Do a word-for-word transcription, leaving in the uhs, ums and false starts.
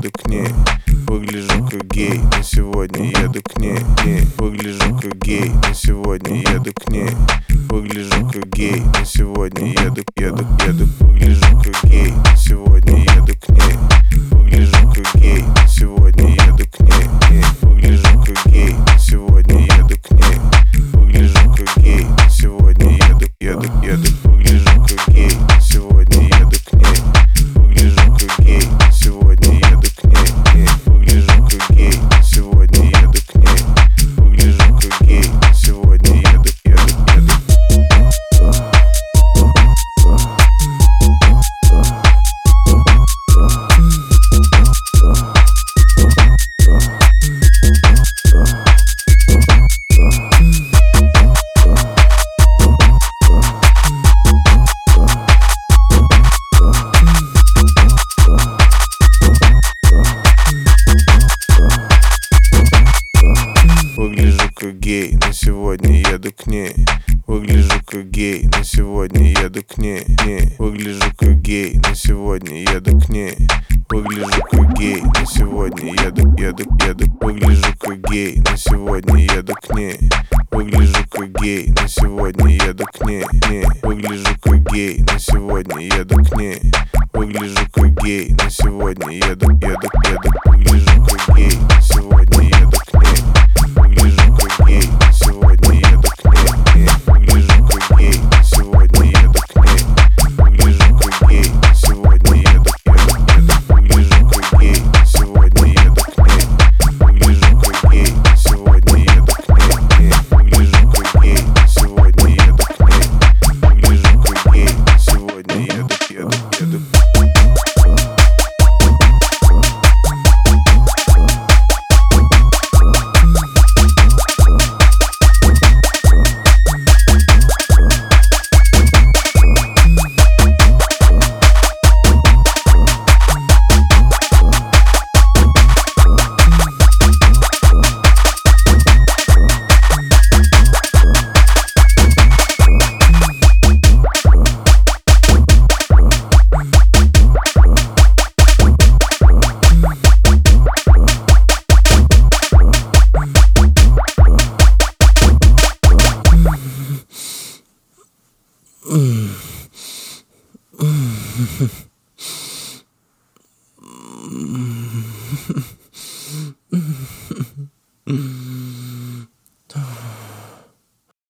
еду к ней. Выгляжу как гей, но сегодня еду к ней. Не, выгляжу как гей, но сегодня еду к ней. Выгляжу как гей, но сегодня еду, еду, еду. Выгляжу как гей, но сегодня еду к ней. Выгляжу как гей, но сегодня еду к ней. Не, выгляжу как гей, но сегодня еду к ней. Выгляжу как гей, но сегодня еду, еду, еду. Выгляжу как гей, но сегодня еду к ней. Выгляжу как гей, но сегодня еду к ней. Не, выгляжу как гей, но сегодня еду к ней. Выгляжу как гей, но сегодня еду, еду, еду. Выгляжу как гей, но сегодня еду к ней. Выгляжу как гей, но сегодня еду к ней. Не, выгляжу как гей, но сегодня еду к ней. Выгляжу как гей, но сегодня еду, еду, еду. Выгляжу как гей, но сегодня еду к ней. Выгляжу как гей, но сегодня еду к ней. Не, выгляжу как гей, но сегодня еду к ней. Выгляжу как гей, но сегодня еду, еду, еду. Выгляжу как гей, но сегодня еду к ней. Выгляжу как гей, но сегодня еду к ней. Не, выгляжу как гей, но сегодня еду к ней. Выгляжу как гей, но сегодня еду, еду, еду. Выгляжу как гей, но сегодня еду к ней. Выгляжу как гей, но сегодня еду к ней. Не, выгляжу как гей, но сегодня еду к ней. Выгляжу как гей, но сегодня еду, еду, еду. Mm-hmm.